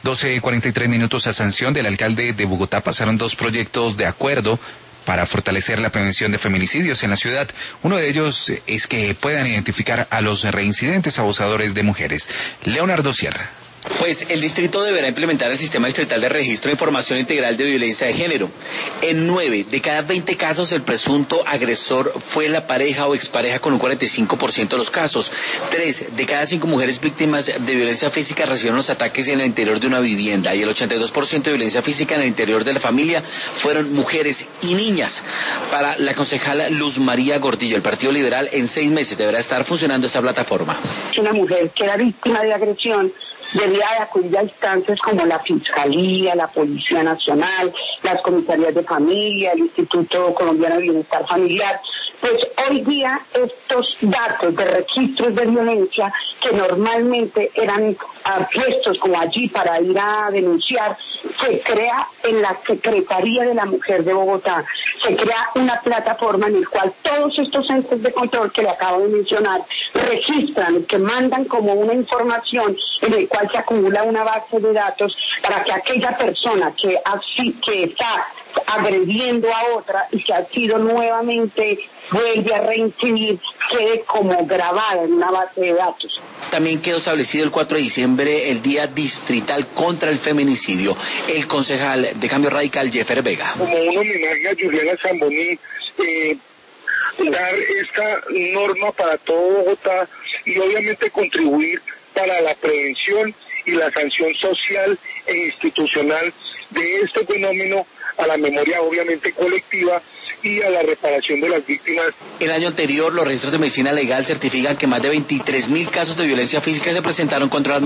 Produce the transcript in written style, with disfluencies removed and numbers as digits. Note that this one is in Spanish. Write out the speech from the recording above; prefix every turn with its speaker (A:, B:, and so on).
A: 12:43 a sanción del alcalde de Bogotá pasaron dos proyectos de acuerdo para fortalecer la prevención de feminicidios en la ciudad. Uno de ellos es que puedan identificar a los reincidentes abusadores de mujeres. Leonardo Sierra.
B: Pues el distrito deberá implementar el sistema distrital de registro de información integral de violencia de género. En 9 de cada 20 casos el presunto agresor fue la pareja o expareja con un 45% de los casos. 3 de cada 5 mujeres víctimas de violencia física recibieron los ataques en el interior de una vivienda y el 82% de violencia física en el interior de la familia fueron mujeres y niñas. Para la concejala Luz María Gordillo, el Partido Liberal, en 6 meses deberá estar funcionando esta plataforma.
C: Una mujer que era víctima de agresión debía de acudir a instancias como la Fiscalía, la Policía Nacional, las comisarías de familia, el Instituto Colombiano de Bienestar Familiar. Pues hoy día estos datos de registros de violencia que normalmente eran puestos como allí para ir a denunciar, se crea en la Secretaría de la Mujer de Bogotá, se crea una plataforma en la cual todos estos entes de control que le acabo de mencionar registran, que mandan como una información en el cual se acumula una base de datos para que aquella persona que está agrediendo a otra y que ha sido nuevamente vuelve a reincidir, quede como grabada en una base de datos.
B: También quedó establecido el 4 de diciembre el Día Distrital contra el Feminicidio. El concejal de Cambio Radical, Jeffer Vega.
D: Como un homenaje a Juliana Zamboní, dar esta norma para todo Bogotá y obviamente contribuir para la prevención y la sanción social e institucional de este fenómeno, a la memoria obviamente colectiva y a la reparación de las víctimas.
B: El año anterior, los registros de medicina legal certifican que más de 23.000 casos de violencia física se presentaron contra las